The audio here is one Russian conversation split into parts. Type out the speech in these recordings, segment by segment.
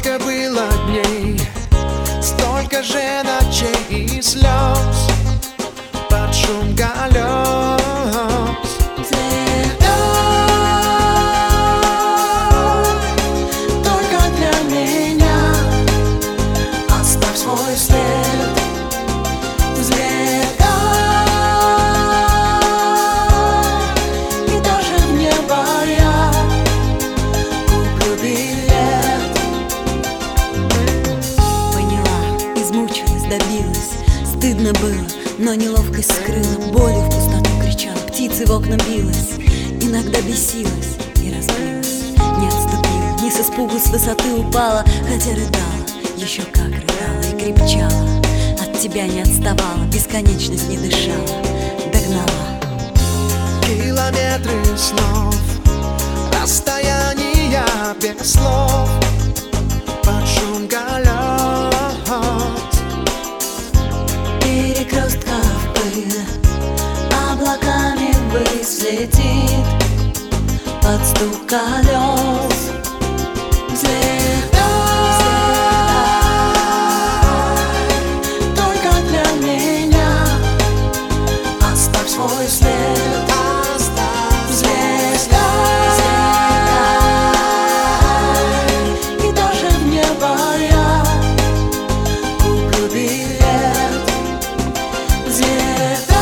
Сколько было дней, столько же ночей и слез под шум колес. Взлетай, только для меня оставь свой след. Взлетай, и даже в небо я куплю билет. Поняла, измучилась, добилась. Стыдно было, но неловкость скрыла. Болью в пустоту кричала, птицы в окна билась. Иногда бесилась и разбилась. Не отступила, не с испугу с высоты упала. Хотя рыдала, еще как рыдала и крепчала. От тебя не отставала, бесконечность не дышала. Догнала. Километры снов, расстояния без слов под шум колес. Перекрестков пыль облаками ввысь летит под стук колес. Взлетай, только для меня оставь свой след. Взлетай, и даже в небо я куплю билет. Взлетай,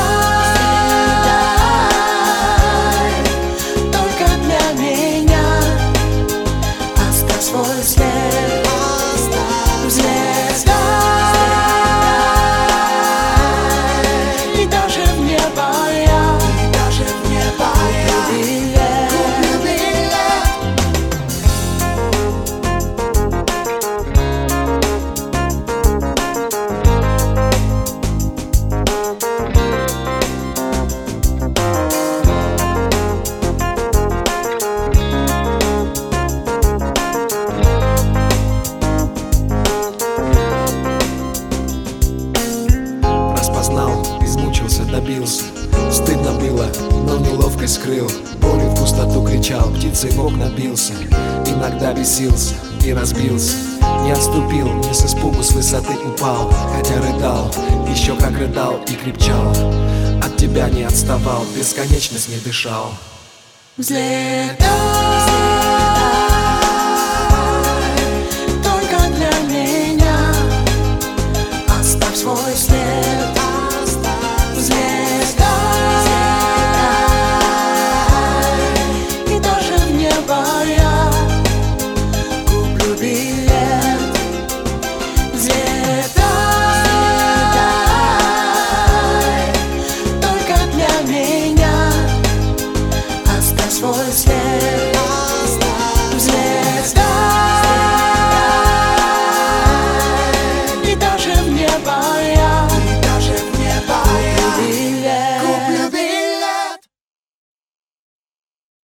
только для меня оставь свой след. Взлетай, и даже в небо я куплю билет. Распознал, измучился, добился. Стыдно было, но неловкость скрыл. Болью в пустоту кричал, птицей в окна бился. Иногда бесился и разбился. Не отступил, не с испугу с высоты упал. Хотя рыдал, еще как рыдал и крепчал. От тебя не отставал, бесконечность не дышал. Взлетай, только для меня оставь свой след. Взлетай, и даже в небо я куплю билет. Взлетай, только для меня оставь свой след.